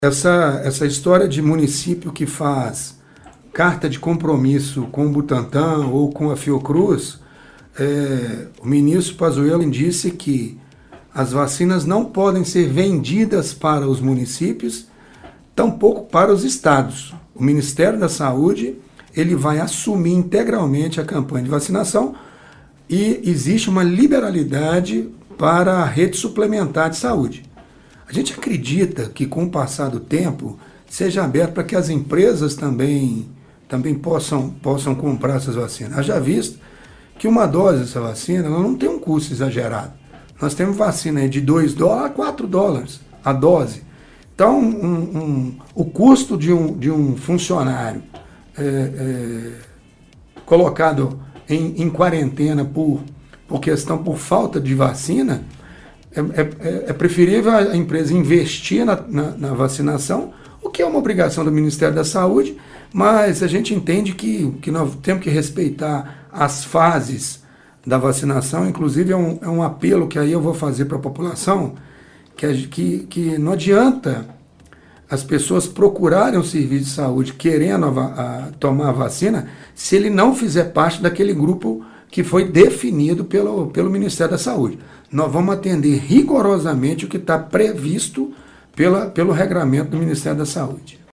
Essa história de município que faz carta de compromisso com o Butantan ou com a Fiocruz, o ministro Pazuello disse que as vacinas não podem ser vendidas para os municípios, tampouco para os estados. O Ministério da Saúde ele vai assumir integralmente a campanha de vacinação e existe uma liberalidade para a rede suplementar de saúde. A gente acredita que com o passar do tempo seja aberto para que as empresas também possam comprar essas vacinas. Haja visto que uma dose dessa vacina ela não tem um custo exagerado. Nós temos vacina de $2 a $4 a dose. Então, o custo de um funcionário colocado em quarentena por falta de vacina, é preferível a empresa investir na vacinação, o que é uma obrigação do Ministério da Saúde, mas a gente entende que nós temos que respeitar as fases da vacinação. Inclusive é um apelo que aí eu vou fazer para a população, que não adianta as pessoas procurarem o serviço de saúde querendo tomar a vacina se ele não fizer parte daquele grupo que foi definido pelo Ministério da Saúde. Nós vamos atender rigorosamente o que está previsto pelo regramento do Ministério da Saúde.